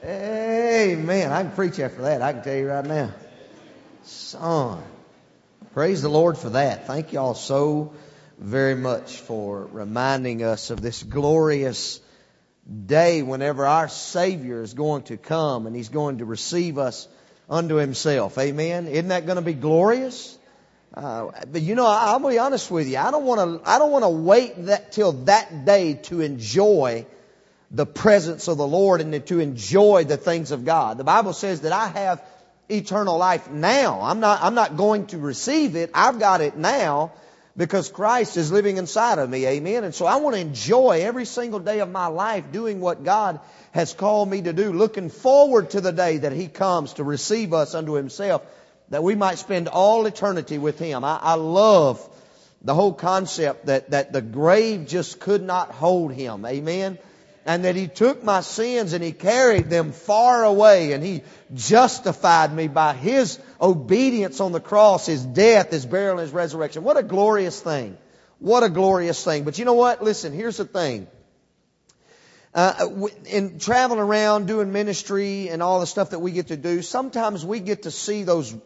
Amen. I can preach after that. I can tell you right now. Son. Praise the Lord for that. Thank you all so very much for reminding us of this glorious day whenever our Savior is going to come and He's going to receive us unto Himself. Amen. Isn't that going to be glorious? But you know, I'll be honest with you. I don't want to wait till that day to enjoy the presence of the Lord and to enjoy the things of God. The Bible says that I have eternal life now. I'm not going to receive it. I've got it now because Christ is living inside of me. Amen. And so I want to enjoy every single day of my life doing what God has called me to do, looking forward to the day that He comes to receive us unto Himself, that we might spend all eternity with Him. I love the whole concept that the grave just could not hold Him. Amen. And that He took my sins and He carried them far away, and He justified me by His obedience on the cross, His death, His burial, and His resurrection. What a glorious thing. What a glorious thing. But you know what? Listen, here's the thing. In traveling around doing ministry and all the stuff that we get to do, sometimes we get to see those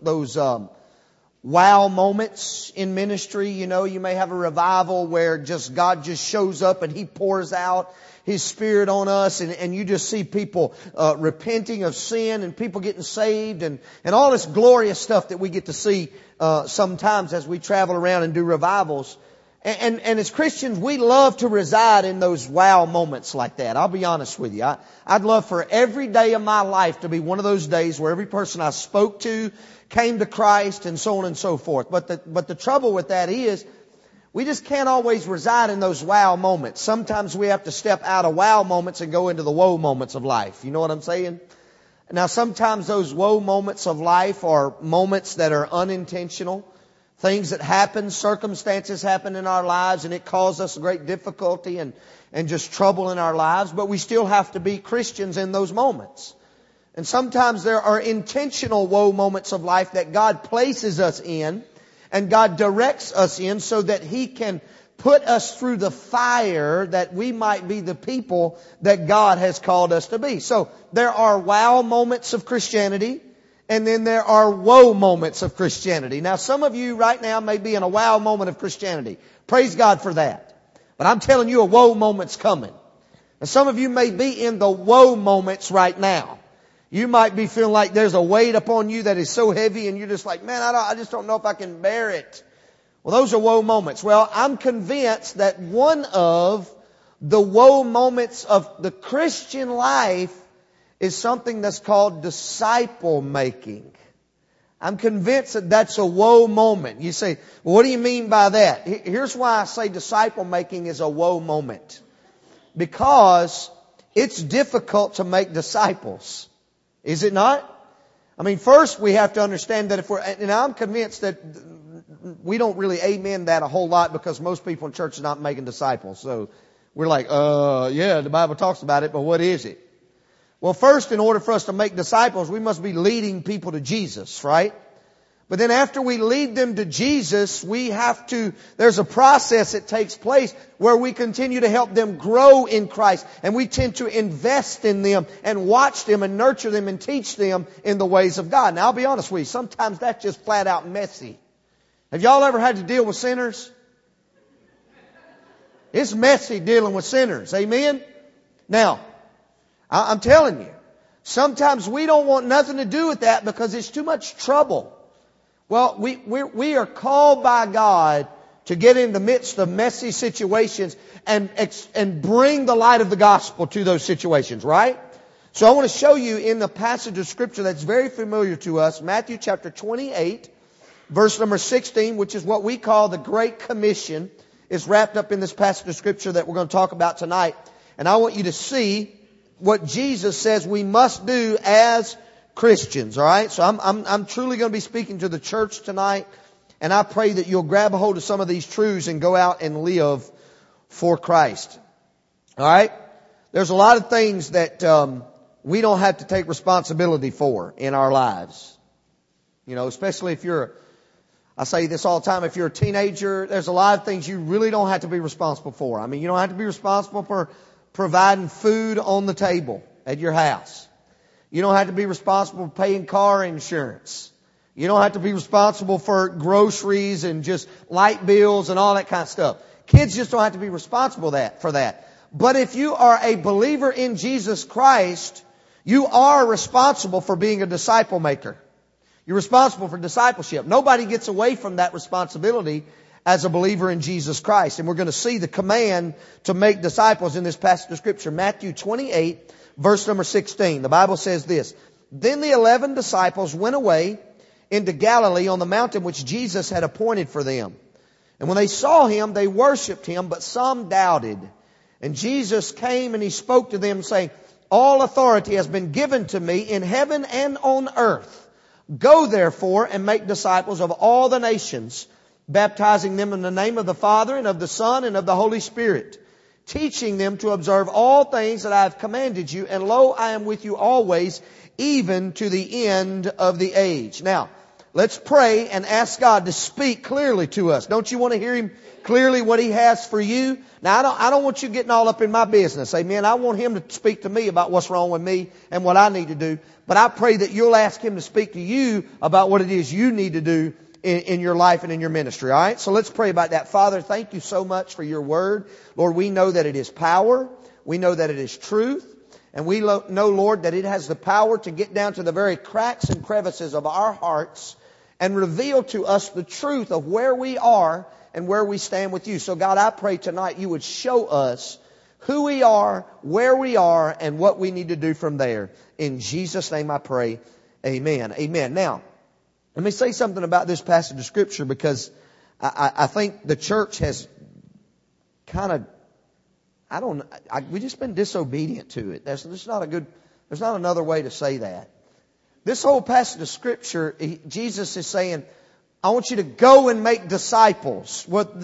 wow moments in ministry. You know, you may have a revival where God just shows up and He pours out His Spirit on us, and you just see people repenting of sin and people getting saved and all this glorious stuff that we get to see sometimes as we travel around and do revivals. And as Christians, we love to reside in those wow moments like that. I'll be honest with you. I'd love for every day of my life to be one of those days where every person I spoke to came to Christ and so on and so forth. But the trouble with that is we just can't always reside in those wow moments. Sometimes we have to step out of wow moments and go into the woe moments of life. You know what I'm saying? Now, sometimes those woe moments of life are moments that are unintentional. Things that happen, circumstances happen in our lives, and it causes us great difficulty and just trouble in our lives. But we still have to be Christians in those moments. And sometimes there are intentional woe moments of life that God places us in and God directs us in so that He can put us through the fire that we might be the people that God has called us to be. So there are wow moments of Christianity. And then there are woe moments of Christianity. Now, some of you right now may be in a wow moment of Christianity. Praise God for that. But I'm telling you, a woe moment's coming. And some of you may be in the woe moments right now. You might be feeling like there's a weight upon you that is so heavy and you're just like, man, I just don't know if I can bear it. Well, those are woe moments. Well, I'm convinced that one of the woe moments of the Christian life is something that's called disciple making. I'm convinced that that's a woe moment. You say, well, what do you mean by that? Here's why I say disciple making is a woe moment. Because it's difficult to make disciples. Is it not? I mean, first we have to understand that and I'm convinced that we don't really amen that a whole lot because most people in church are not making disciples. So we're like, yeah, the Bible talks about it, but what is it? Well, first, in order for us to make disciples, we must be leading people to Jesus, right? But then after we lead them to Jesus, there's a process that takes place where we continue to help them grow in Christ. And we tend to invest in them and watch them and nurture them and teach them in the ways of God. Now, I'll be honest with you, sometimes that's just flat out messy. Have y'all ever had to deal with sinners? It's messy dealing with sinners. Amen? Now, I'm telling you, sometimes we don't want nothing to do with that because it's too much trouble. Well, we are called by God to get in the midst of messy situations and bring the light of the gospel to those situations, right? So I want to show you in the passage of Scripture that's very familiar to us, Matthew chapter 28, verse number 16, which is what we call the Great Commission, is wrapped up in this passage of Scripture that we're going to talk about tonight. And I want you to see what Jesus says we must do as Christians, all right? So I'm truly going to be speaking to the church tonight, and I pray that you'll grab a hold of some of these truths and go out and live for Christ. All right? There's a lot of things that we don't have to take responsibility for in our lives. You know, especially if I say this all the time, if you're a teenager, there's a lot of things you really don't have to be responsible for. I mean, you don't have to be responsible for providing food on the table at your house. You don't have to be responsible for paying car insurance. You don't have to be responsible for groceries and just light bills and all that kind of stuff. Kids just don't have to be responsible for that. But if you are a believer in Jesus Christ, you are responsible for being a disciple maker. You're responsible for discipleship. Nobody gets away from that responsibility as a believer in Jesus Christ. And we're going to see the command to make disciples in this passage of Scripture. Matthew 28, verse number 16. The Bible says this: Then the 11 disciples went away into Galilee on the mountain which Jesus had appointed for them. And when they saw Him, they worshipped Him, but some doubted. And Jesus came and He spoke to them, saying, All authority has been given to me in heaven and on earth. Go therefore and make disciples of all the nations, baptizing them in the name of the Father and of the Son and of the Holy Spirit, teaching them to observe all things that I have commanded you. And lo, I am with you always, even to the end of the age. Now, let's pray and ask God to speak clearly to us. Don't you want to hear Him clearly what He has for you? Now, I don't want you getting all up in my business. Amen. I want Him to speak to me about what's wrong with me and what I need to do. But I pray that you'll ask Him to speak to you about what it is you need to do in your life and in your ministry. All right? So let's pray about that. Father, thank you so much for your word. Lord, we know that it is power. We know that it is truth. And we know, Lord, that it has the power to get down to the very cracks and crevices of our hearts and reveal to us the truth of where we are and where we stand with you. So God, I pray tonight you would show us who we are, where we are, and what we need to do from there. In Jesus' name I pray. Amen. Amen. Now, let me say something about this passage of Scripture, because I think the church has kind of, we've just been disobedient to it. There's not another way to say that. This whole passage of Scripture, Jesus is saying, I want you to go and make disciples.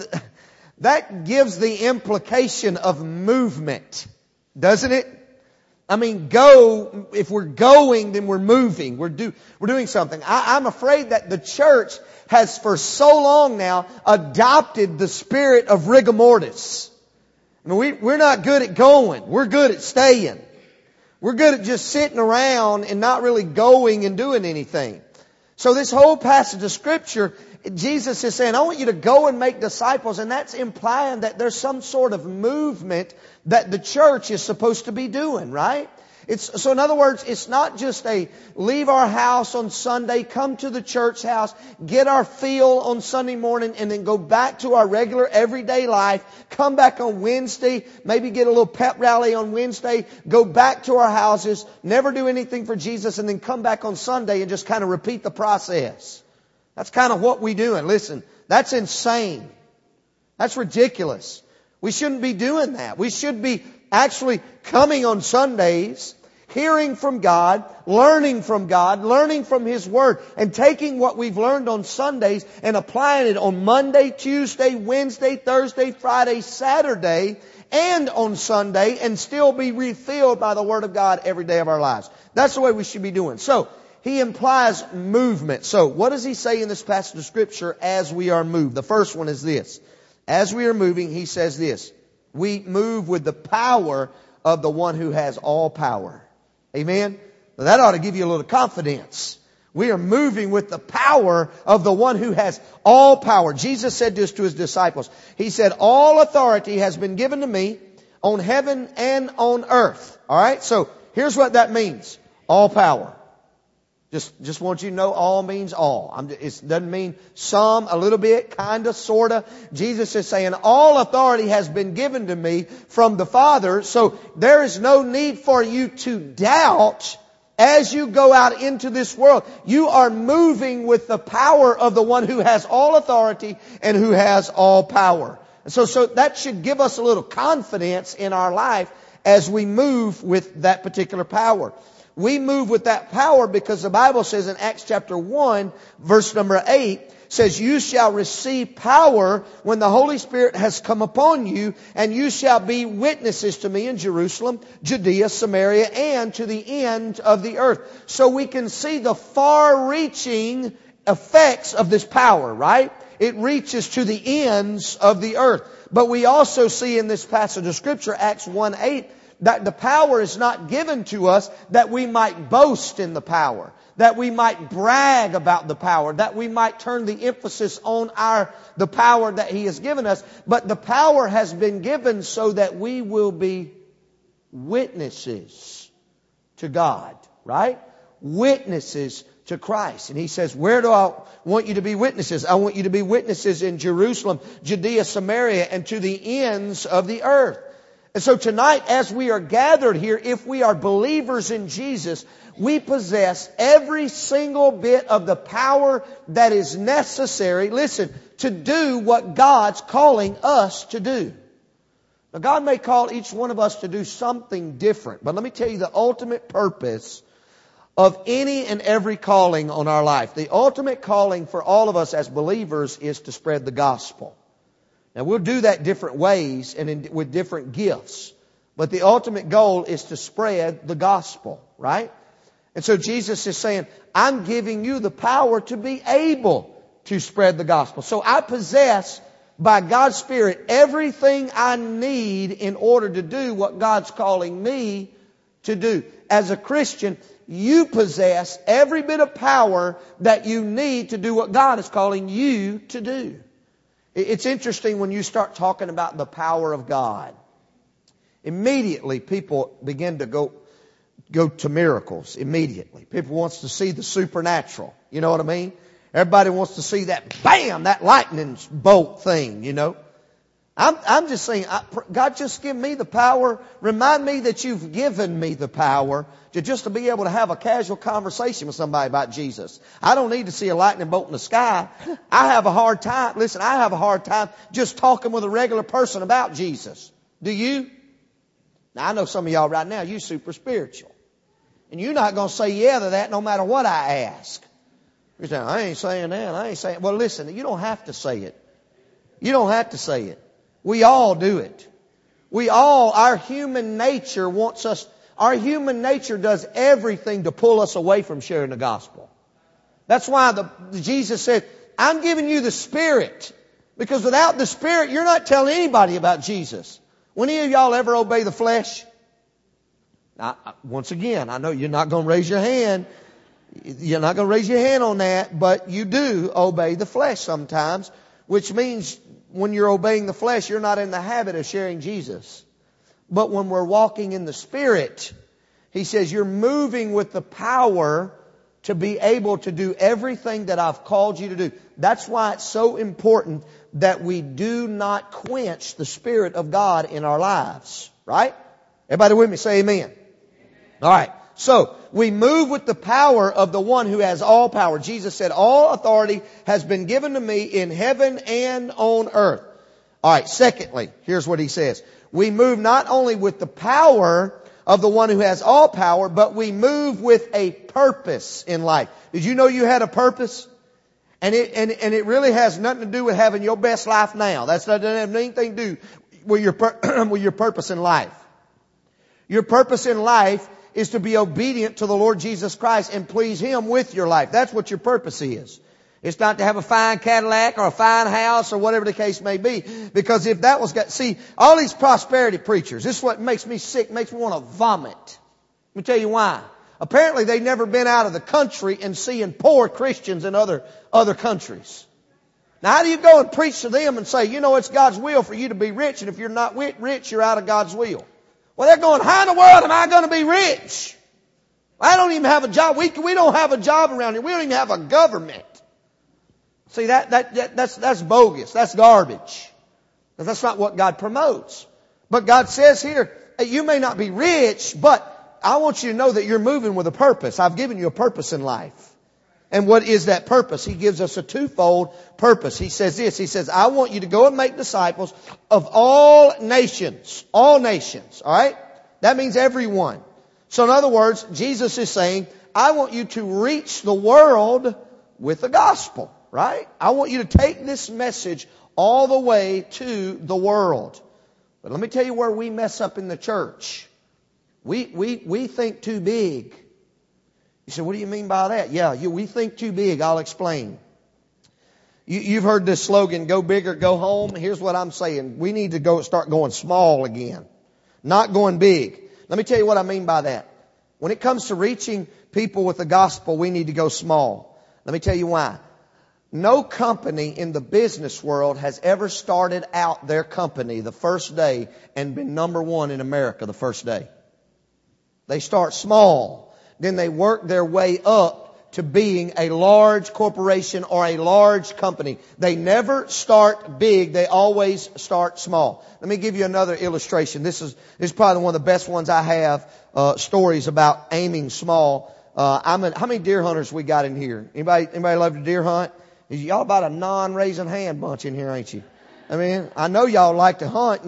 That gives the implication of movement, doesn't it? I mean, go, if we're going, then we're moving. We're doing something. I'm afraid that the church has for so long now adopted the spirit of rigor mortis. I mean, we're not good at going. We're good at staying. We're good at just sitting around and not really going and doing anything. So this whole passage of Scripture, Jesus is saying, I want you to go and make disciples. And that's implying that there's some sort of movement that the church is supposed to be doing, right? So in other words, it's not just a leave our house on Sunday, come to the church house, get our feel on Sunday morning, and then go back to our regular everyday life, come back on Wednesday, maybe get a little pep rally on Wednesday, go back to our houses, never do anything for Jesus, and then come back on Sunday and just kind of repeat the process. That's kind of what we do. And listen, that's insane. That's ridiculous. We shouldn't be doing that. We should be actually coming on Sundays, hearing from God, learning from His Word, and taking what we've learned on Sundays and applying it on Monday, Tuesday, Wednesday, Thursday, Friday, Saturday, and on Sunday, and still be refilled by the Word of God every day of our lives. That's the way we should be doing. So, He implies movement. So, what does He say in this passage of Scripture as we are moved? The first one is this. As we are moving, He says this: we move with the power of the one who has all power. Amen? Now that ought to give you a little confidence. We are moving with the power of the one who has all power. Jesus said this to His disciples. He said, all authority has been given to me on heaven and on earth. Alright? So, here's what that means. All power. Just want you to know all means all. It doesn't mean some, a little bit, kinda, sorta. Jesus is saying all authority has been given to me from the Father. So there is no need for you to doubt as you go out into this world. You are moving with the power of the one who has all authority and who has all power. And so that should give us a little confidence in our life as we move with that particular power. We move with that power because the Bible says in Acts chapter 1, verse number 8, says, you shall receive power when the Holy Spirit has come upon you, and you shall be witnesses to me in Jerusalem, Judea, Samaria, and to the end of the earth. So we can see the far-reaching effects of this power, right? It reaches to the ends of the earth. But we also see in this passage of Scripture, Acts 1:8, That the power is not given to us that we might boast in the power, that we might brag about the power, that we might turn the emphasis on the power that He has given us. But the power has been given so that we will be witnesses to God, right? Witnesses to Christ. And He says, where do I want you to be witnesses? I want you to be witnesses in Jerusalem, Judea, Samaria, and to the ends of the earth. And so tonight, as we are gathered here, if we are believers in Jesus, we possess every single bit of the power that is necessary, listen, to do what God's calling us to do. Now, God may call each one of us to do something different, but let me tell you the ultimate purpose of any and every calling on our life. The ultimate calling for all of us as believers is to spread the gospel. Now, we'll do that different ways and with different gifts. But the ultimate goal is to spread the gospel, right? And so Jesus is saying, I'm giving you the power to be able to spread the gospel. So I possess, by God's Spirit, everything I need in order to do what God's calling me to do. As a Christian, you possess every bit of power that you need to do what God is calling you to do. It's interesting when you start talking about the power of God. Immediately people begin to go to miracles. Immediately. People wants to see the supernatural. You know what I mean? Everybody wants to see that, bam, that lightning bolt thing, you know. I'm just saying, God, just give me the power. Remind me that you've given me the power to be able to have a casual conversation with somebody about Jesus. I don't need to see a lightning bolt in the sky. I have a hard time just talking with a regular person about Jesus. Do you? Now, I know some of y'all right now, you're super spiritual. And you're not going to say yeah to that no matter what I ask. You're saying, I ain't saying that. I ain't saying. Well, listen, you don't have to say it. You don't have to say it. We all do it. Our human nature our human nature does everything to pull us away from sharing the gospel. That's why Jesus said, I'm giving you the Spirit. Because without the Spirit, you're not telling anybody about Jesus. Will any of y'all ever obey the flesh? Now, once again, I know you're not going to raise your hand. You're not going to raise your hand on that, but you do obey the flesh sometimes, which means when you're obeying the flesh, you're not in the habit of sharing Jesus. But when we're walking in the Spirit, He says you're moving with the power to be able to do everything that I've called you to do. That's why it's so important that we do not quench the Spirit of God in our lives. Right? Everybody with me? Say amen. All right. So, we move with the power of the one who has all power. Jesus said, all authority has been given to me in heaven and on earth. All right. Secondly, here's what He says. We move not only with the power of the one who has all power, but we move with a purpose in life. Did you know you had a purpose? And it really has nothing to do with having your best life now. That doesn't have anything to do with your purpose in life. Your purpose in life is to be obedient to the Lord Jesus Christ and please Him with your life. That's what your purpose is. It's not to have a fine Cadillac or a fine house or whatever the case may be. Because if that was, see, all these prosperity preachers, this is what makes me sick, makes me want to vomit. Let me tell you why. Apparently they've never been out of the country and seeing poor Christians in other countries. Now how do you go and preach to them and say, you know, it's God's will for you to be rich, and if you're not rich, you're out of God's will? Well, they're going, how in the world am I going to be rich? I don't even have a job. We don't have a job around here. We don't even have a government. See, that's bogus. That's garbage. That's not what God promotes. But God says here, you may not be rich, but I want you to know that you're moving with a purpose. I've given you a purpose in life. And what is that purpose? He gives us a twofold purpose. He says this. He says, I want you to go and make disciples of all nations. All nations. All right? That means everyone. So in other words, Jesus is saying, I want you to reach the world with the gospel. Right? I want you to take this message all the way to the world. But let me tell you where we mess up in the church. We think too big. You say, what do you mean by that? Yeah, we think too big. I'll explain. You've heard this slogan, go big or go home. Here's what I'm saying. We need to start going small again. Not going big. Let me tell you what I mean by that. When it comes to reaching people with the gospel, we need to go small. Let me tell you why. No company in the business world has ever started out their company the first day and been number one in America the first day. They start small. Then they work their way up to being a large corporation or a large company. They never start big. They always start small. Let me give you another illustration. This is probably one of the best ones I have, stories about aiming small. How many deer hunters we got in here? Anybody love to deer hunt? Y'all about a non-raising hand bunch in here, ain't you? I mean, I know y'all like to hunt.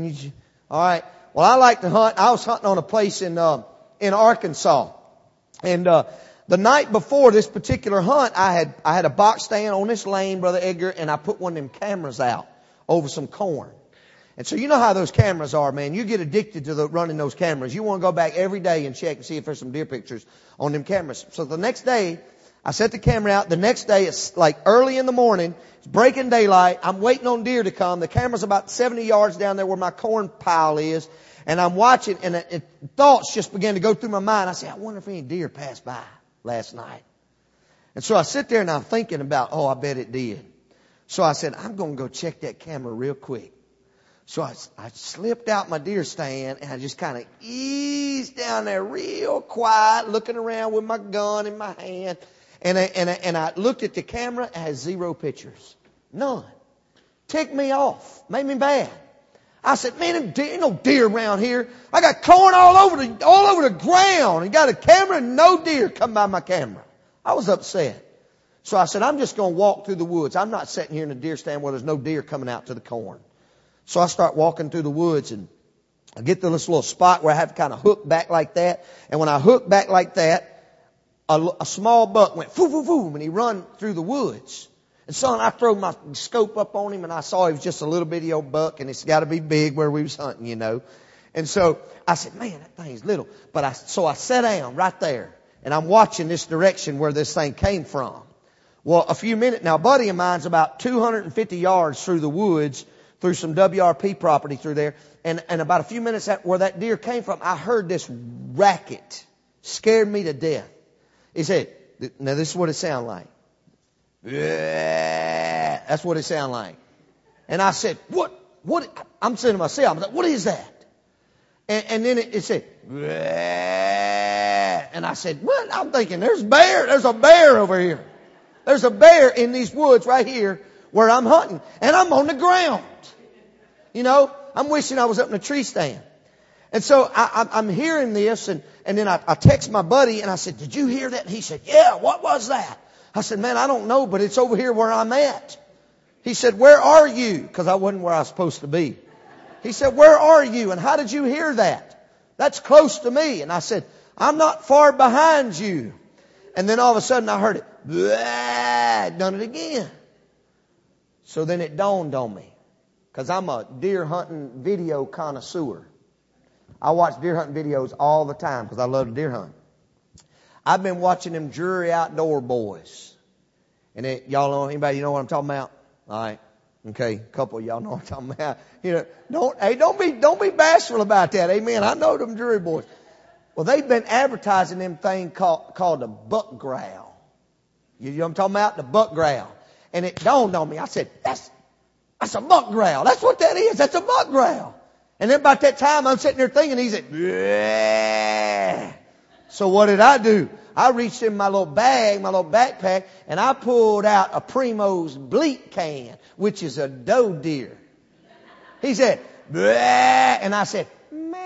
All right. Well, I like to hunt. I was hunting on a place in Arkansas. And, the night before this particular hunt, I had a box stand on this lane, Brother Edgar, and I put one of them cameras out over some corn. And so you know how those cameras are, man. You get addicted to running those cameras. You want to go back every day and check and see if there's some deer pictures on them cameras. So the next day, I set the camera out. The next day, it's like early in the morning. It's breaking daylight. I'm waiting on deer to come. The camera's about 70 yards down there where my corn pile is. And I'm watching, and thoughts just began to go through my mind. I said, I wonder if any deer passed by last night. And so I sit there and I'm thinking about, I bet it did. So I said, I'm going to go check that camera real quick. So I slipped out my deer stand and I just kind of eased down there real quiet, looking around with my gun in my hand. And I looked at the camera. It has 0 pictures. None. Ticked me off. Made me mad. I said, man, there ain't no deer around here. I got corn all over the ground. And got a camera and no deer come by my camera. I was upset. So I said, I'm just going to walk through the woods. I'm not sitting here in a deer stand where there's no deer coming out to the corn. So I start walking through the woods and I get to this little spot where I have to kind of hook back like that. And when I hook back like that, a small buck went foo, foo, foo, and he run through the woods. And son, I throw my scope up on him and I saw he was just a little bitty old buck and it's got to be big where we was hunting, you know. And so I said, man, that thing's little. So I sat down right there and I'm watching this direction where this thing came from. Well, a few minutes, now a buddy of mine's about 250 yards through the woods, through some WRP property through there. And about a few minutes where that deer came from, I heard this racket. Scared me to death. He said, now this is what it sounded like. Yeah, that's what it sounded like. And I said, what? I'm saying to myself, I'm like, what is that? And then it said, yeah. And I said, what? I'm thinking, there's a bear over here. There's a bear in these woods right here where I'm hunting. And I'm on the ground. You know, I'm wishing I was up in a tree stand. And so I'm hearing this and then I text my buddy and I said, did you hear that? And he said, yeah, what was that? I said, man, I don't know, but it's over here where I'm at. He said, where are you? Because I wasn't where I was supposed to be. He said, where are you? And how did you hear that? That's close to me. And I said, I'm not far behind you. And then all of a sudden I heard it. Blah, done it again. So then it dawned on me. Because I'm a deer hunting video connoisseur. I watch deer hunting videos all the time because I love to deer hunt. I've been watching them Drury Outdoor boys. And y'all know, anybody know what I'm talking about? All right. Okay. A couple of y'all know what I'm talking about. You know, don't be bashful about that. Amen. I know them Drury boys. Well, they've been advertising them thing called a buck growl. You know what I'm talking about? The buck growl. And it dawned on me. I said, that's a buck growl. That's what that is. That's a buck growl. And then about that time, I'm sitting there thinking, he said, yeah. So what did I do? I reached in my little bag, my little backpack, and I pulled out a Primo's bleat can, which is a doe deer. He said, bleh, and I said, meh.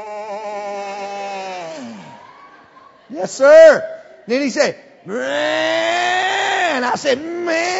Yes, sir. Then he said, bleh, and I said, meh.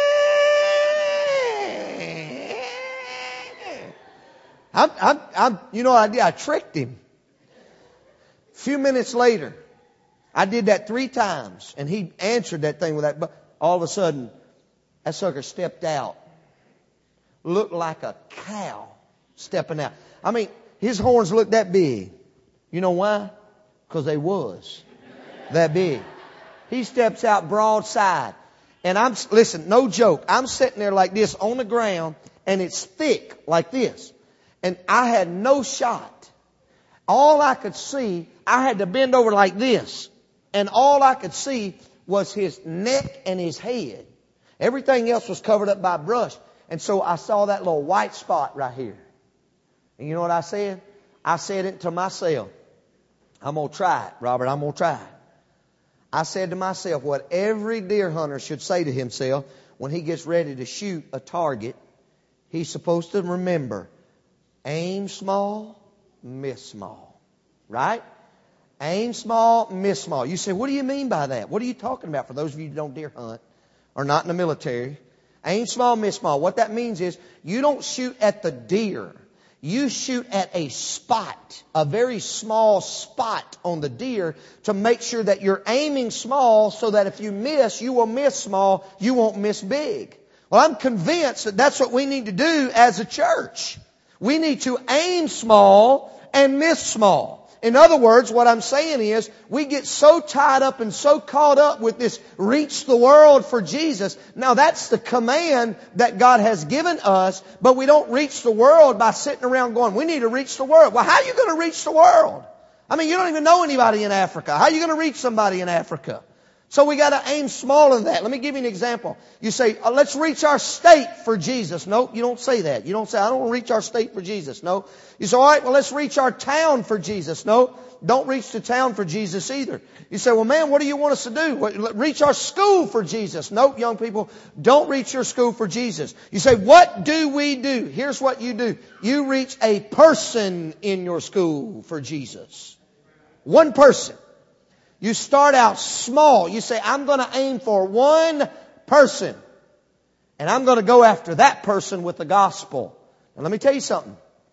You know what I did? I tricked him. A few minutes later, I did that 3 times, and he answered that thing with that. But all of a sudden, that sucker stepped out. Looked like a cow stepping out. I mean, his horns looked that big. You know why? Because they was that big. He steps out broadside. And listen, no joke. I'm sitting there like this on the ground, and it's thick like this. And I had no shot. all I could see, I had to bend over like this. And all I could see was his neck and his head. Everything else was covered up by brush. And so I saw that little white spot right here. And you know what I said? I said it to myself. I'm going to try it, Robert. I'm going to try it. I said to myself what every deer hunter should say to himself when he gets ready to shoot a target. He's supposed to remember, aim small, miss small. Right? Aim small, miss small. You say, what do you mean by that? What are you talking about for those of you who don't deer hunt or not in the military? Aim small, miss small. What that means is you don't shoot at the deer. You shoot at a spot, a very small spot on the deer to make sure that you're aiming small so that if you miss, you will miss small, you won't miss big. Well, I'm convinced that that's what we need to do as a church. We need to aim small and miss small. In other words, what I'm saying is we get so tied up and so caught up with this reach the world for Jesus. Now that's the command that God has given us, but we don't reach the world by sitting around going, we need to reach the world. Well, how are you going to reach the world? I mean, you don't even know anybody in Africa. How are you going to reach somebody in Africa? So we got to aim small in that. Let me give you an example. You say, let's reach our state for Jesus. No, you don't say that. You don't say, I don't want to reach our state for Jesus. No. You say, all right, well, let's reach our town for Jesus. No, don't reach the town for Jesus either. You say, well, man, what do you want us to do? Reach our school for Jesus. No, young people, don't reach your school for Jesus. You say, what do we do? Here's what you do. You reach a person in your school for Jesus. One person. You start out small. You say, I'm going to aim for one person. And I'm going to go after that person with the gospel. And let me tell you something.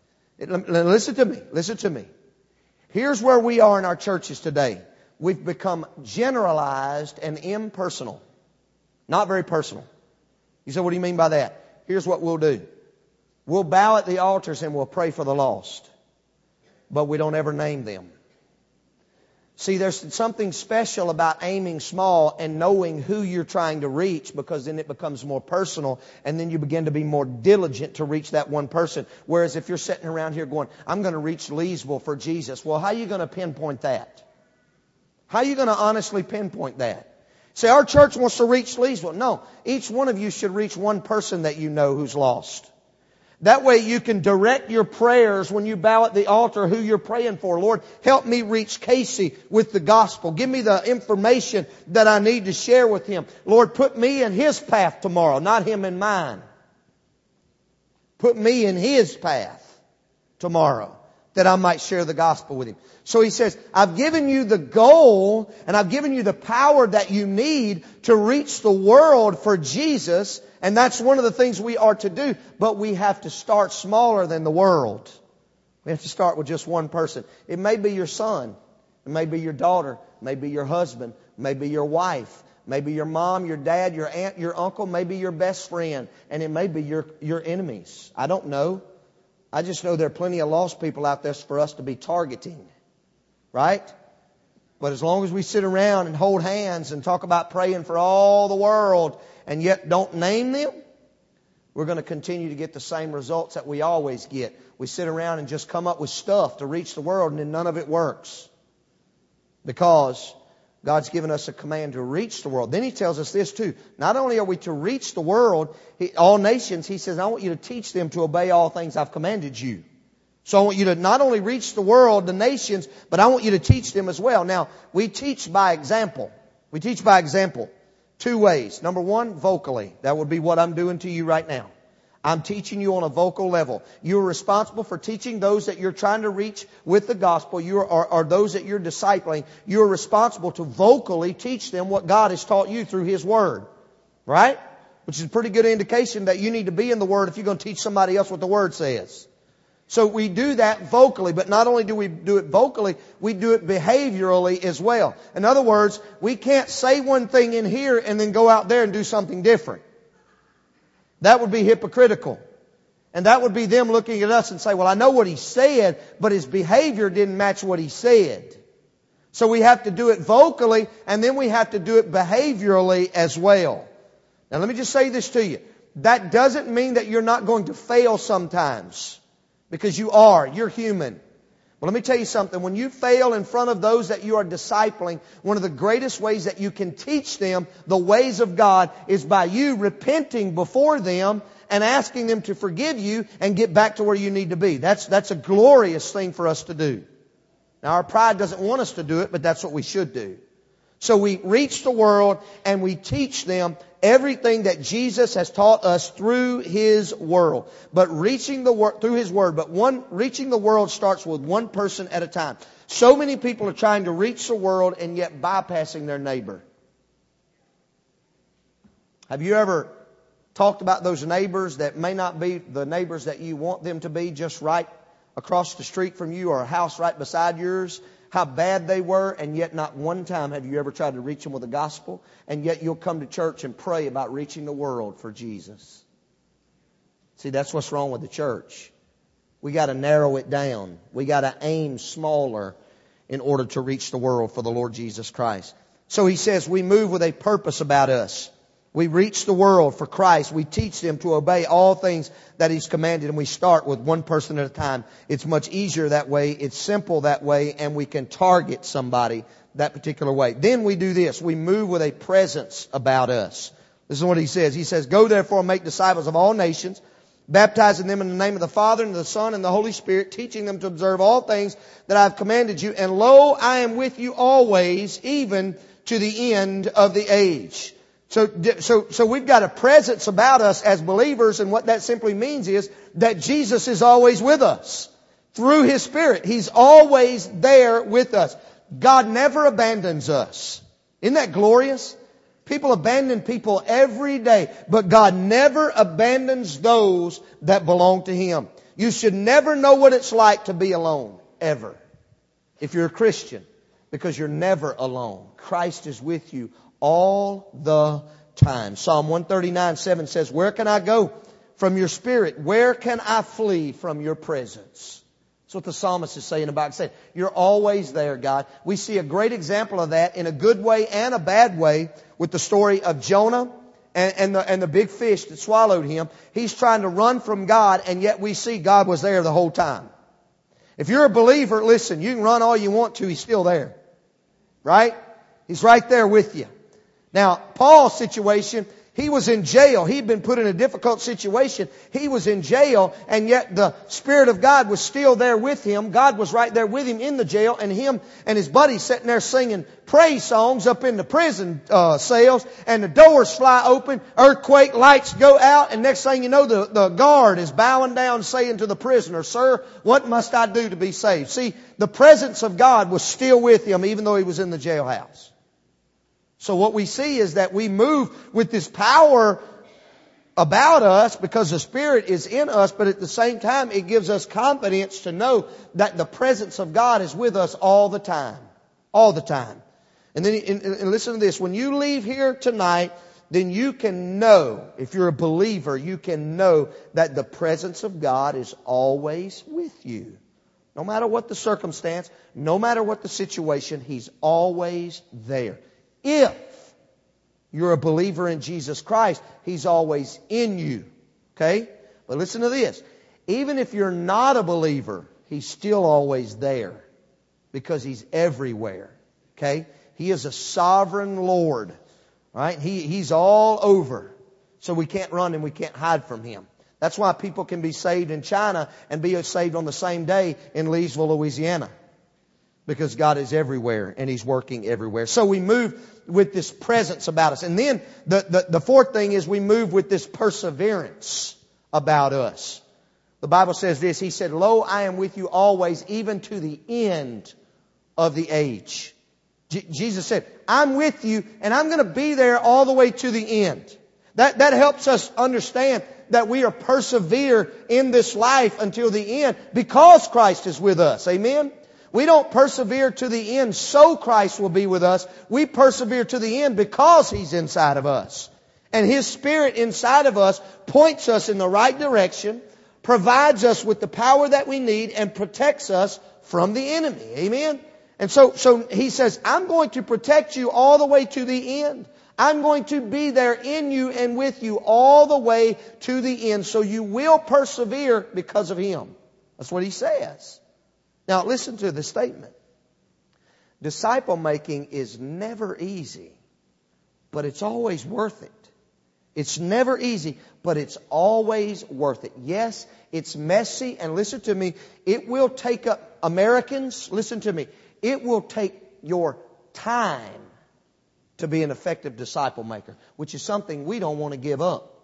Listen to me. Listen to me. Here's where we are in our churches today. We've become generalized and impersonal. Not very personal. You say, what do you mean by that? Here's what we'll do. We'll bow at the altars and we'll pray for the lost. But we don't ever name them. See, there's something special about aiming small and knowing who you're trying to reach, because then it becomes more personal and then you begin to be more diligent to reach that one person. Whereas if you're sitting around here going, I'm going to reach Leesville for Jesus. Well, how are you going to pinpoint that? How are you going to honestly pinpoint that? Say, our church wants to reach Leesville. No, each one of you should reach one person that you know who's lost. That way you can direct your prayers when you bow at the altar who you're praying for. Lord, help me reach Casey with the gospel. Give me the information that I need to share with him. Lord, put me in his path tomorrow, not him in mine. Put me in his path tomorrow that I might share the gospel with him. So he says, I've given you the goal and I've given you the power that you need to reach the world for Jesus. And that's one of the things we are to do. But we have to start smaller than the world. We have to start with just one person. It may be your son. It may be your daughter. It may be your husband. It may be your wife. Maybe your mom, your dad, your aunt, your uncle. Maybe your best friend. And it may be your enemies. I don't know. I just know there are plenty of lost people out there for us to be targeting. Right? But as long as we sit around and hold hands and talk about praying for all the world and yet don't name them, we're going to continue to get the same results that we always get. We sit around and just come up with stuff to reach the world and then none of it works. Because God's given us a command to reach the world. Then He tells us this too. Not only are we to reach the world, all nations, He says, I want you to teach them to obey all things I've commanded you. So I want you to not only reach the world, the nations, but I want you to teach them as well. Now, we teach by example. We teach by example. Two ways. Number one, vocally. That would be what I'm doing to you right now. I'm teaching you on a vocal level. You're responsible for teaching those that you're trying to reach with the gospel, or those that you're discipling. You're responsible to vocally teach them what God has taught you through His Word. Right? Which is a pretty good indication that you need to be in the Word if you're going to teach somebody else what the Word says. So we do that vocally, but not only do we do it vocally, we do it behaviorally as well. In other words, we can't say one thing in here and then go out there and do something different. That would be hypocritical. And that would be them looking at us and say, well, I know what he said, but his behavior didn't match what he said. So we have to do it vocally, and then we have to do it behaviorally as well. Now let me just say this to you. That doesn't mean that you're not going to fail sometimes. Because you are. You're human. Well, let me tell you something. When you fail in front of those that you are discipling, one of the greatest ways that you can teach them the ways of God is by you repenting before them and asking them to forgive you and get back to where you need to be. That's a glorious thing for us to do. Now, our pride doesn't want us to do it, but that's what we should do. So we reach the world and we teach them everything that Jesus has taught us through His Word. But reaching the world through His Word, reaching the world starts with one person at a time. So many people are trying to reach the world and yet bypassing their neighbor. Have you ever talked about those neighbors that may not be the neighbors that you want them to be, just right across the street from you or a house right beside yours? How bad they were, and yet not one time have you ever tried to reach them with the gospel, and yet you'll come to church and pray about reaching the world for Jesus. See, that's what's wrong with the church. We got to narrow it down. We got to aim smaller in order to reach the world for the Lord Jesus Christ. So he says we move with a purpose about us. We reach the world for Christ. We teach them to obey all things that He's commanded. And we start with one person at a time. It's much easier that way. It's simple that way. And we can target somebody that particular way. Then we do this. We move with a presence about us. This is what he says. He says, go therefore and make disciples of all nations, baptizing them in the name of the Father and the Son and the Holy Spirit, teaching them to observe all things that I have commanded you. And lo, I am with you always, even to the end of the age. So we've got a presence about us as believers, and what that simply means is that Jesus is always with us. Through His Spirit, He's always there with us. God never abandons us. Isn't that glorious? People abandon people every day, but God never abandons those that belong to Him. You should never know what it's like to be alone, ever, if you're a Christian, because you're never alone. Christ is with you all the time. Psalm 139:7 says, where can I go from your Spirit? Where can I flee from your presence? That's what the psalmist is saying about saying, you're always there, God. We see a great example of that in a good way and a bad way with the story of Jonah and the big fish that swallowed him. He's trying to run from God, and yet we see God was there the whole time. If you're a believer, listen, you can run all you want to. He's still there. Right? He's right there with you. Now, Paul's situation, he was in jail. He'd been put in a difficult situation. He was in jail, and yet the Spirit of God was still there with him. God was right there with him in the jail, and him and his buddies sitting there singing praise songs up in the prison cells, and the doors fly open, earthquake, lights go out, and next thing you know, the guard is bowing down saying to the prisoner, sir, what must I do to be saved? See, the presence of God was still with him even though he was in the jailhouse. So what we see is that we move with this power about us because the Spirit is in us, but at the same time it gives us confidence to know that the presence of God is with us all the time. All the time. And then and listen to this. When you leave here tonight, then you can know, if you're a believer, you can know that the presence of God is always with you. No matter what the circumstance, no matter what the situation, He's always there. If you're a believer in Jesus Christ, He's always in you. Okay? But listen to this. Even if you're not a believer, He's still always there. Because He's everywhere. Okay? He is a sovereign Lord. Right? He's all over. So we can't run and we can't hide from Him. That's why people can be saved in China and be saved on the same day in Leesville, Louisiana. Because God is everywhere and He's working everywhere. So we move with this presence about us. And then the fourth thing is we move with this perseverance about us. The Bible says this. He said, lo, I am with you always, even to the end of the age. Jesus said, I'm with you and I'm going to be there all the way to the end. That helps us understand that we are persevere in this life until the end because Christ is with us. Amen? We don't persevere to the end so Christ will be with us. We persevere to the end because He's inside of us. And His Spirit inside of us points us in the right direction, provides us with the power that we need, and protects us from the enemy. Amen? And so He says, I'm going to protect you all the way to the end. I'm going to be there in you and with you all the way to the end. So you will persevere because of Him. That's what He says. Now listen to the statement. Disciple making is never easy, but it's always worth it. It's never easy, but it's always worth it. Yes, it's messy, and listen to me, it will take up, Americans, listen to me, it will take your time to be an effective disciple maker, which is something we don't want to give up.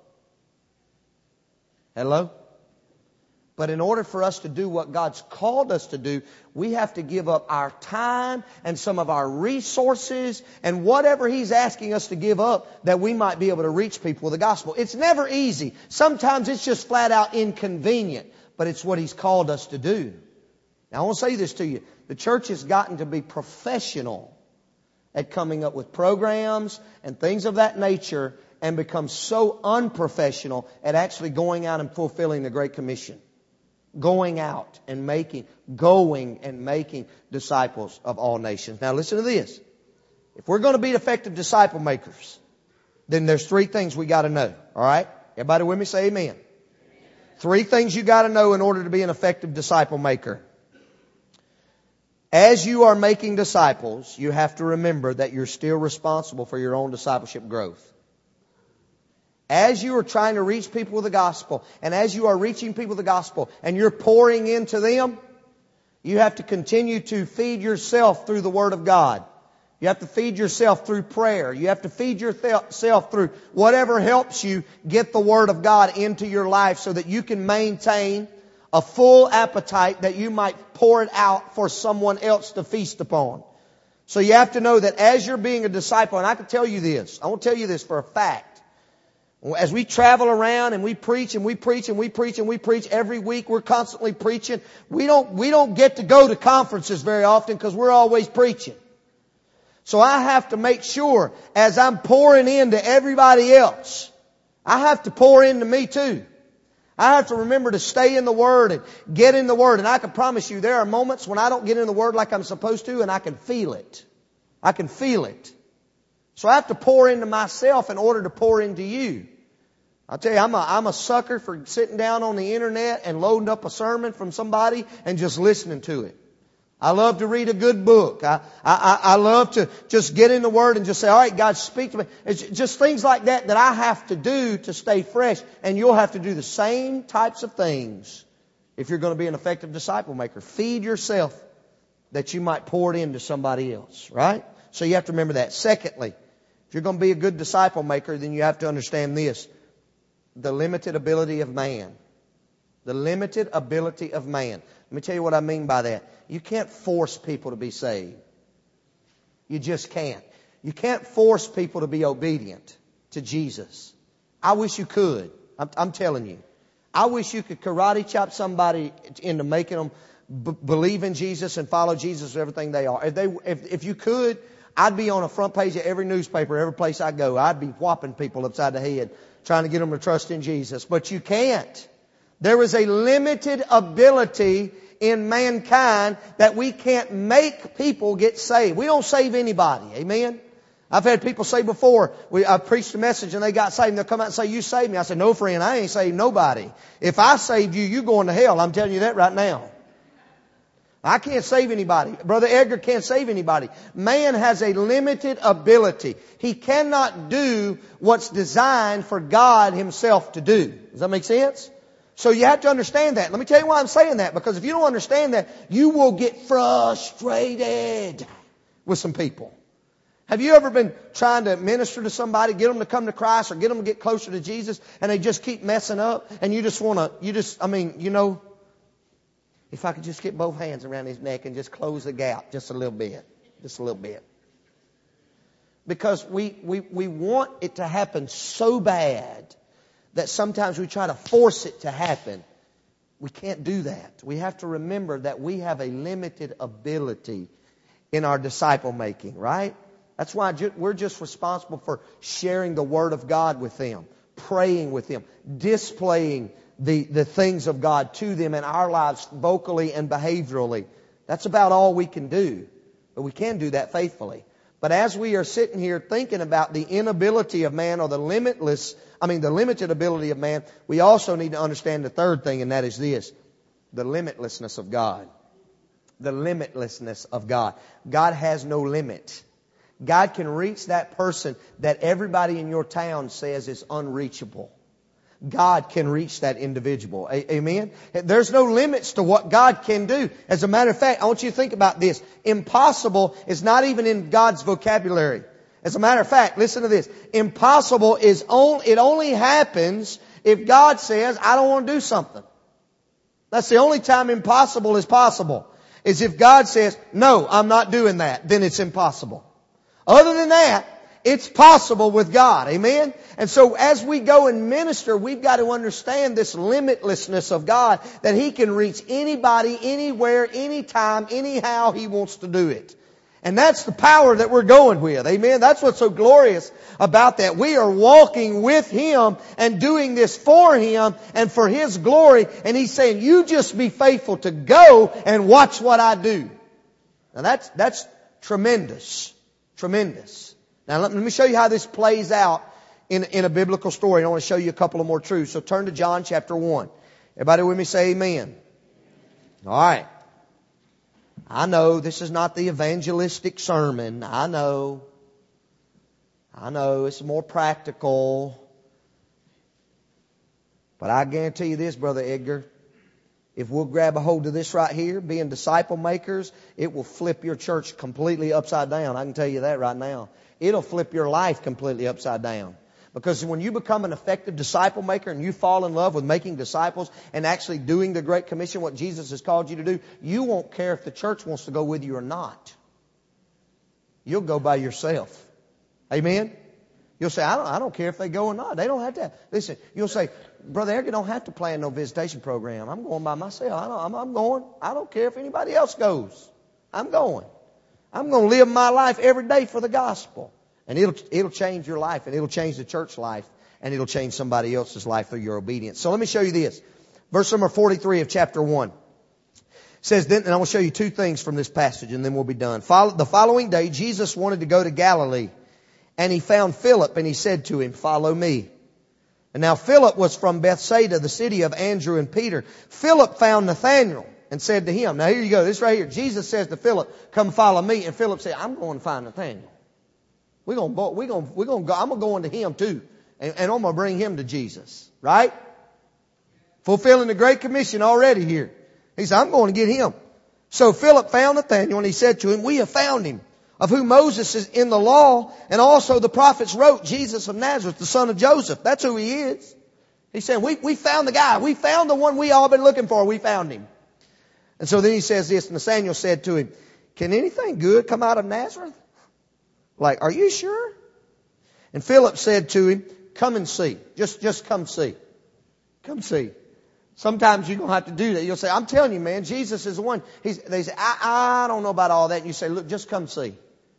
Hello? But in order for us to do what God's called us to do, we have to give up our time and some of our resources and whatever He's asking us to give up that we might be able to reach people with the gospel. It's never easy. Sometimes it's just flat out inconvenient, but it's what He's called us to do. Now I want to say this to you. The church has gotten to be professional at coming up with programs and things of that nature and become so unprofessional at actually going out and fulfilling the Great Commission. Going and making disciples of all nations. Now listen to this. If we're going to be effective disciple makers, then there's three things we got to know. All right? Everybody with me? Say amen. Three things you got to know in order to be an effective disciple maker. As you are making disciples, you have to remember that you're still responsible for your own discipleship growth. As you are trying to reach people with the gospel, and as you are reaching people with the gospel, and you're pouring into them, you have to continue to feed yourself through the Word of God. You have to feed yourself through prayer. You have to feed yourself through whatever helps you get the Word of God into your life so that you can maintain a full appetite that you might pour it out for someone else to feast upon. So you have to know that as you're being a disciple, and I can tell you this, I won't tell you this for a fact. As we travel around and we preach and we preach and we preach and we preach every week, we're constantly preaching. We don't get to go to conferences very often because we're always preaching. So I have to make sure as I'm pouring into everybody else, I have to pour into me too. I have to remember to stay in the Word and get in the Word. And I can promise you there are moments when I don't get in the Word like I'm supposed to, and I can feel it. I can feel it. So I have to pour into myself in order to pour into you. I'll tell you, I'm a sucker for sitting down on the internet and loading up a sermon from somebody and just listening to it. I love to read a good book. I love to just get in the Word and just say, all right, God, speak to me. It's just things like that that I have to do to stay fresh. And you'll have to do the same types of things if you're going to be an effective disciple maker. Feed yourself that you might pour it into somebody else, right? So you have to remember that. Secondly, if you're going to be a good disciple maker, then you have to understand this. The limited ability of man. The limited ability of man. Let me tell you what I mean by that. You can't force people to be saved. You just can't. You can't force people to be obedient to Jesus. I wish you could. I'm telling you. I wish you could karate chop somebody into making them believe in Jesus and follow Jesus with everything they are. If you could, I'd be on the front page of every newspaper, every place I go. I'd be whopping people upside the head, trying to get them to trust in Jesus. But you can't. There is a limited ability in mankind that we can't make people get saved. We don't save anybody. Amen? I've had people say before, I preached a message and they got saved and they'll come out and say, you saved me. I said, no friend, I ain't saved nobody. If I saved you, you're going to hell. I'm telling you that right now. I can't save anybody. Brother Edgar can't save anybody. Man has a limited ability. He cannot do what's designed for God Himself to do. Does that make sense? So you have to understand that. Let me tell you why I'm saying that. Because if you don't understand that, you will get frustrated with some people. Have you ever been trying to minister to somebody, get them to come to Christ or get them to get closer to Jesus, and they just keep messing up, and you just want to, if I could just get both hands around his neck and just close the gap just a little bit. Just a little bit. Because we want it to happen so bad that sometimes we try to force it to happen. We can't do that. We have to remember that we have a limited ability in our disciple making, right? That's why we're just responsible for sharing the Word of God with them, praying with them, displaying the things of God to them in our lives vocally and behaviorally. That's about all we can do. But we can do that faithfully. But as we are sitting here thinking about the inability of man or the limited ability of man, we also need to understand the third thing, and that is this: the limitlessness of God. The limitlessness of God. God has no limit. God can reach that person that everybody in your town says is unreachable. God can reach that individual. Amen? There's no limits to what God can do. As a matter of fact, I want you to think about this. Impossible is not even in God's vocabulary. As a matter of fact, listen to this. Impossible it only happens if God says, I don't want to do something. That's the only time impossible is possible. Is if God says, no, I'm not doing that, then it's impossible. Other than that, it's possible with God. Amen? And so as we go and minister, we've got to understand this limitlessness of God, that He can reach anybody, anywhere, anytime, anyhow He wants to do it. And that's the power that we're going with. Amen? That's what's so glorious about that. We are walking with Him and doing this for Him and for His glory. And He's saying, you just be faithful to go and watch what I do. Now that's tremendous. Tremendous. Now let me show you how this plays out in a biblical story. I want to show you a couple of more truths. So turn to John chapter 1. Everybody with me say amen. All right. I know this is not the evangelistic sermon. I know it's more practical. But I guarantee you this, Brother Edgar. If we'll grab a hold of this right here, being disciple makers, it will flip your church completely upside down. I can tell you that right now. It'll flip your life completely upside down. Because when you become an effective disciple maker and you fall in love with making disciples and actually doing the Great Commission, what Jesus has called you to do, you won't care if the church wants to go with you or not. You'll go by yourself. Amen? You'll say, I don't care if they go or not. They don't have to. Listen, you'll say, Brother Eric, don't have to plan no visitation program. I'm going by myself. I'm going. I don't care if anybody else goes. I'm going. I'm going to live my life every day for the gospel. And it'll change your life, and it'll change the church life, and it'll change somebody else's life through your obedience. So let me show you this. Verse number 43 of chapter 1 says, then, and I will show you two things from this passage, and then we'll be done. The following day, Jesus wanted to go to Galilee, and He found Philip, and He said to him, follow me. And now Philip was from Bethsaida, the city of Andrew and Peter. Philip found Nathanael and said to him, now here you go, this right here. Jesus says to Philip, come follow me. And Philip said, I'm going to find Nathanael. We're going to go. I'm going to go into him too. And I'm going to bring him to Jesus. Right? Fulfilling the Great Commission already here. He said, I'm going to get him. So Philip found Nathanael and he said to him, we have found him, of whom Moses is in the law and also the prophets wrote, Jesus of Nazareth, the son of Joseph. That's who he is. He said, we found the guy. We found the one we all been looking for. We found him. And so then he says this, Nathanael said to him, can anything good come out of Nazareth? Like, are you sure? And Philip said to him, come and see. Just come see. Come see. Sometimes you're going to have to do that. You'll say, I'm telling you, man, Jesus is the one. They say, I don't know about all that. And you say, look, just come see.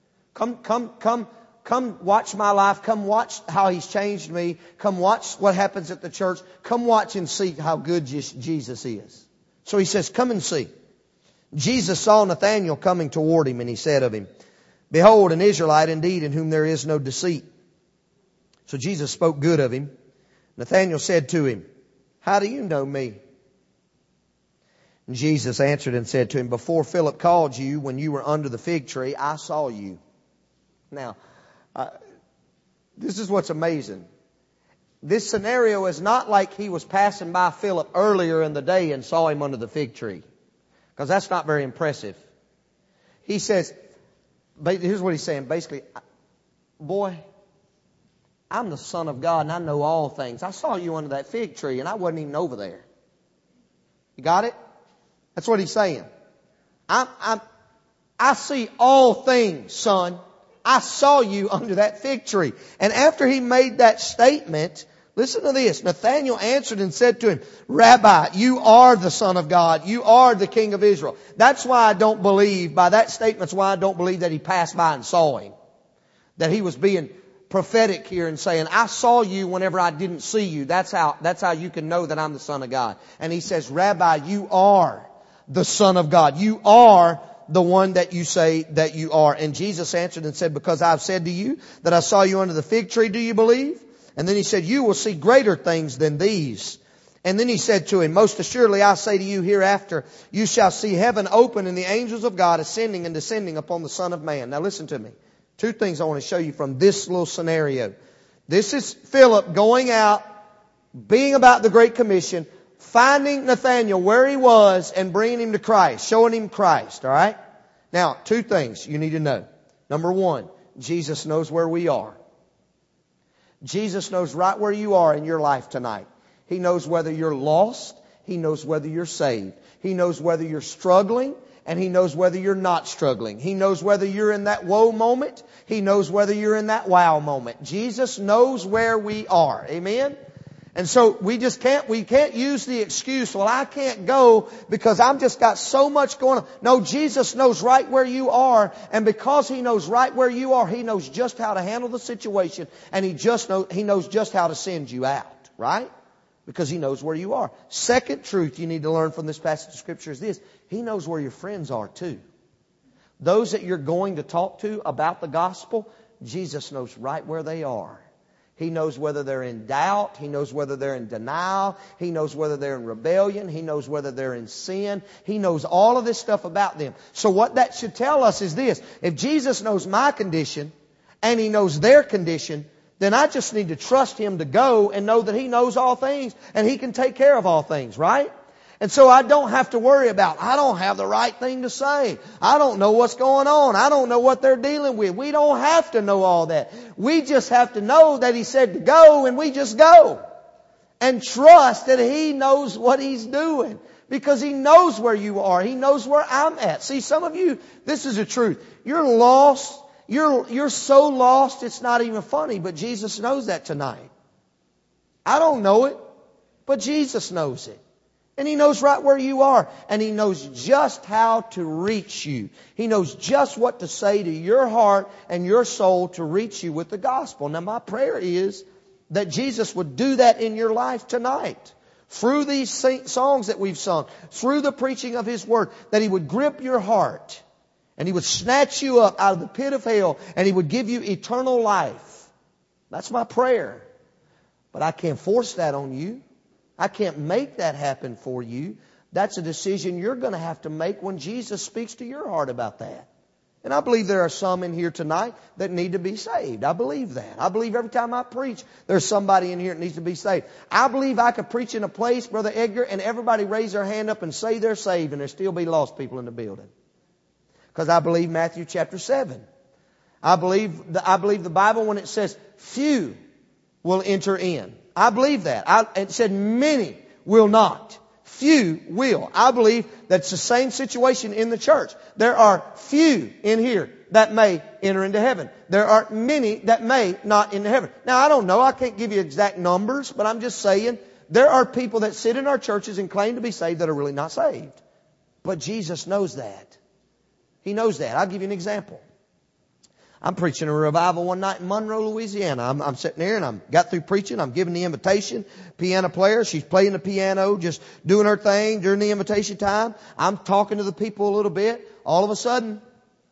Come watch my life. Come watch how He's changed me. Come watch what happens at the church. Come watch and see how good Jesus is. So he says, come and see. Jesus saw Nathanael coming toward him, and he said of him, behold, an Israelite indeed, in whom there is no deceit. So Jesus spoke good of him. Nathanael said to him, how do you know me? And Jesus answered and said to him, before Philip called you, when you were under the fig tree, I saw you. Now, this is what's amazing. This scenario is not like he was passing by Philip earlier in the day and saw him under the fig tree. Because that's not very impressive. He says, here's what he's saying. Basically, boy, I'm the Son of God and I know all things. I saw you under that fig tree and I wasn't even over there. You got it? That's what he's saying. I see all things, son. I saw you under that fig tree. And after he made that statement, listen to this. Nathanael answered and said to him, Rabbi, you are the Son of God. You are the King of Israel. That's why I don't believe, by that statement's why I don't believe that he passed by and saw him. That he was being prophetic here and saying, I saw you whenever I didn't see you. That's how you can know that I'm the Son of God. And he says, Rabbi, you are the Son of God. You are the one that you say that you are. And Jesus answered and said, because I've said to you that I saw you under the fig tree, do you believe? And then he said, you will see greater things than these. And then he said to him, most assuredly I say to you, hereafter you shall see heaven open and the angels of God ascending and descending upon the Son of Man. Now listen to me. Two things I want to show you from this little scenario. This is Philip going out, being about the Great Commission, finding Nathanael where he was and bringing him to Christ, showing him Christ. All right? Now, two things you need to know. Number one, Jesus knows where we are. Jesus knows right where you are in your life tonight. He knows whether you're lost. He knows whether you're saved. He knows whether you're struggling. And He knows whether you're not struggling. He knows whether you're in that woe moment. He knows whether you're in that wow moment. Jesus knows where we are. Amen? And so we can't use the excuse, well, I can't go because I've just got so much going on. No, Jesus knows right where you are. And because He knows right where you are, He knows just how to handle the situation. And He knows just how to send you out. Right? Because He knows where you are. Second truth you need to learn from this passage of Scripture is this. He knows where your friends are too. Those that you're going to talk to about the gospel, Jesus knows right where they are. He knows whether they're in doubt. He knows whether they're in denial. He knows whether they're in rebellion. He knows whether they're in sin. He knows all of this stuff about them. So what that should tell us is this. If Jesus knows my condition and He knows their condition, then I just need to trust Him to go and know that He knows all things and He can take care of all things, right? And so I don't have to worry about, I don't have the right thing to say. I don't know what's going on. I don't know what they're dealing with. We don't have to know all that. We just have to know that He said to go and we just go. And trust that He knows what He's doing. Because He knows where you are. He knows where I'm at. See, some of you, this is the truth. You're lost. You're so lost it's not even funny, but Jesus knows that tonight. I don't know it, but Jesus knows it. And He knows right where you are. And He knows just how to reach you. He knows just what to say to your heart and your soul to reach you with the gospel. Now my prayer is that Jesus would do that in your life tonight. Through these songs that we've sung, through the preaching of His Word, that He would grip your heart. And He would snatch you up out of the pit of hell. And He would give you eternal life. That's my prayer. But I can't force that on you. I can't make that happen for you. That's a decision you're going to have to make when Jesus speaks to your heart about that. And I believe there are some in here tonight that need to be saved. I believe that. I believe every time I preach, there's somebody in here that needs to be saved. I believe I could preach in a place, Brother Edgar, and everybody raise their hand up and say they're saved and there still be lost people in the building. Because I believe Matthew chapter 7. I believe the Bible when it says few will enter in. I believe that. It said many will not. Few will. I believe that's the same situation in the church. There are few in here that may enter into heaven. There are many that may not enter heaven. Now I don't know. I can't give you exact numbers, but I'm just saying there are people that sit in our churches and claim to be saved that are really not saved. But Jesus knows that. He knows that. I'll give you an example. I'm preaching a revival one night in Monroe, Louisiana. I'm sitting there and got through preaching. I'm giving the invitation. Piano player, she's playing the piano, just doing her thing during the invitation time. I'm talking to the people a little bit. All of a sudden,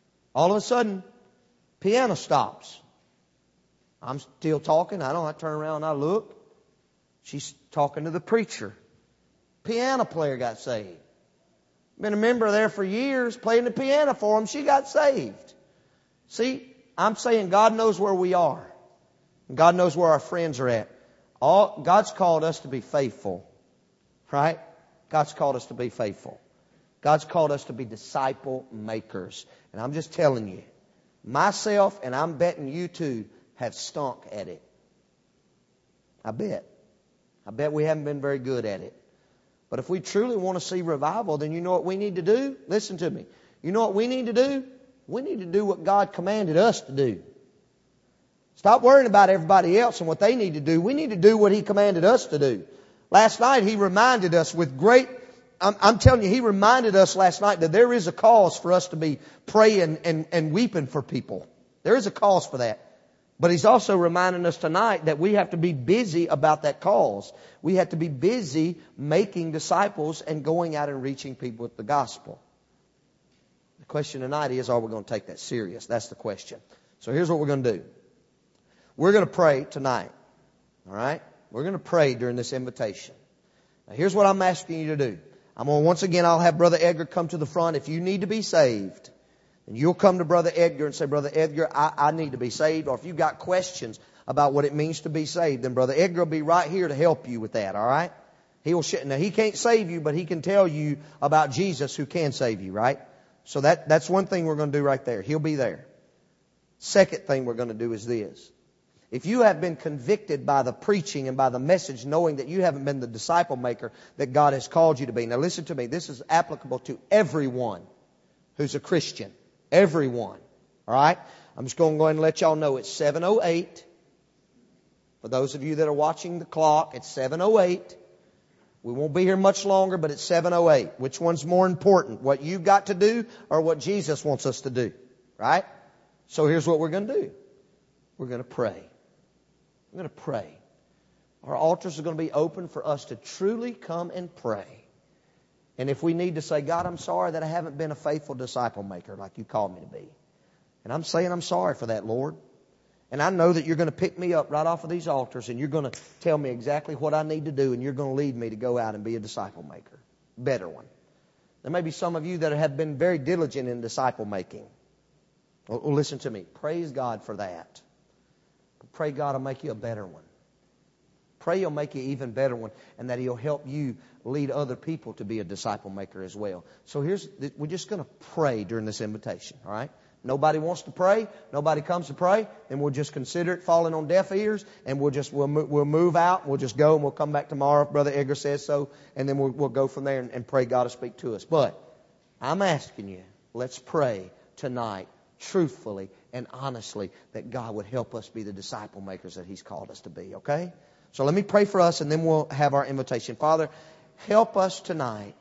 piano stops. I'm still talking. I turn around and I look. She's talking to the preacher. Piano player got saved. Been a member there for years, playing the piano for him. She got saved. See, I'm saying God knows where we are. God knows where our friends are at. God's called us to be faithful. Right? God's called us to be faithful. God's called us to be disciple makers. And I'm just telling you, myself and I'm betting you too have stunk at it. I bet we haven't been very good at it. But if we truly want to see revival, then you know what we need to do? Listen to me. You know what we need to do? We need to do what God commanded us to do. Stop worrying about everybody else and what they need to do. We need to do what He commanded us to do. Last night He reminded us with great, I'm telling you, He reminded us last night that there is a cause for us to be praying and weeping for people. There is a cause for that. But He's also reminding us tonight that we have to be busy about that cause. We have to be busy making disciples and going out and reaching people with the gospel. The question tonight is, are we going to take that serious? That's the question. So here's what we're going to do. We're going to pray tonight. All right? We're going to pray during this invitation. Now, here's what I'm asking you to do. Once again, I'll have Brother Edgar come to the front. If you need to be saved, and you'll come to Brother Edgar and say, Brother Edgar, I need to be saved. Or if you've got questions about what it means to be saved, then Brother Edgar will be right here to help you with that, all right? Now, he can't save you, but he can tell you about Jesus who can save you, right? So that's one thing we're going to do right there. He'll be there. Second thing we're going to do is this. If you have been convicted by the preaching and by the message, knowing that you haven't been the disciple maker that God has called you to be. Now listen to me. This is applicable to everyone who's a Christian. Everyone. All right? I'm just going to go ahead and let y'all know it's 7:08. For those of you that are watching the clock, it's 7:08. We won't be here much longer, but it's 7:08. Which one's more important? What you've got to do or what Jesus wants us to do? Right? So here's what we're going to do. We're going to pray. We're going to pray. Our altars are going to be open for us to truly come and pray. And if we need to say, God, I'm sorry that I haven't been a faithful disciple maker like you called me to be. And I'm saying I'm sorry for that, Lord. And I know that you're going to pick me up right off of these altars and you're going to tell me exactly what I need to do and you're going to lead me to go out and be a disciple maker. Better one. There may be some of you that have been very diligent in disciple making. Well, listen to me. Praise God for that. Pray God will make you a better one. Pray He'll make you an even better one and that He'll help you lead other people to be a disciple maker as well. So we're just going to pray during this invitation, all right? Nobody wants to pray. Nobody comes to pray. And we'll just consider it falling on deaf ears. And we'll move out. We'll just go and we'll come back tomorrow if Brother Edgar says so. And then we'll go from there and pray God will speak to us. But I'm asking you, let's pray tonight truthfully and honestly that God would help us be the disciple makers that He's called us to be. Okay? So let me pray for us and then we'll have our invitation. Father, help us tonight.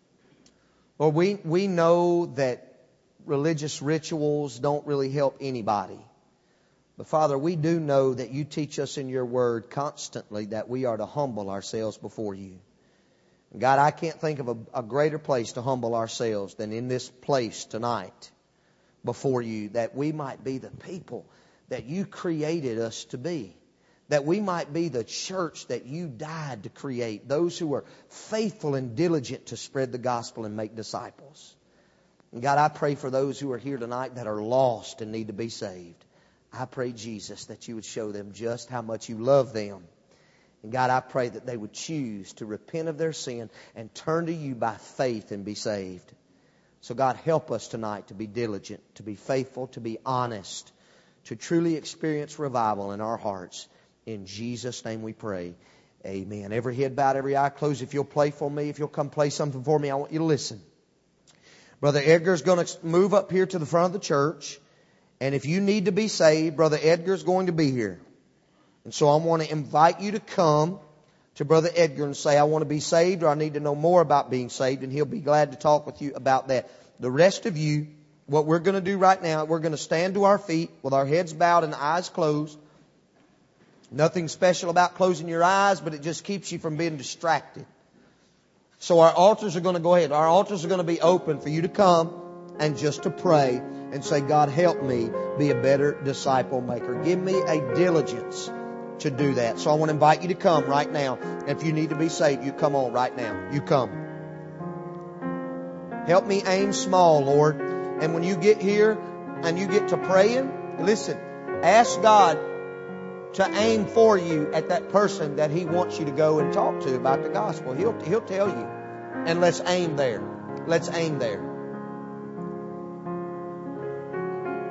Lord, we know that religious rituals don't really help anybody. But Father, we do know that you teach us in your word constantly that we are to humble ourselves before you. And God, I can't think of a greater place to humble ourselves than in this place tonight before you, that we might be the people that you created us to be. That we might be the church that you died to create. Those who are faithful and diligent to spread the gospel and make disciples. And God, I pray for those who are here tonight that are lost and need to be saved. I pray, Jesus, that you would show them just how much you love them. And God, I pray that they would choose to repent of their sin and turn to you by faith and be saved. So God, help us tonight to be diligent, to be faithful, to be honest, to truly experience revival in our hearts. In Jesus' name we pray. Amen. Every head bowed, every eye closed. If you'll play for me, if you'll come play something for me, I want you to listen. Brother Edgar's going to move up here to the front of the church. And if you need to be saved, Brother Edgar's going to be here. And so I want to invite you to come to Brother Edgar and say, I want to be saved, or I need to know more about being saved. And he'll be glad to talk with you about that. The rest of you, what we're going to do right now, we're going to stand to our feet with our heads bowed and eyes closed. Nothing special about closing your eyes, but it just keeps you from being distracted. So our altars are going to go ahead. Our altars are going to be open for you to come and just to pray and say, God, help me be a better disciple maker. Give me a diligence to do that. So I want to invite you to come right now. If you need to be saved, you come on right now. You come. Help me aim small, Lord. And when you get here and you get to praying, listen, ask God to aim for you at that person that He wants you to go and talk to about the gospel. He'll tell you. And let's aim there. Let's aim there.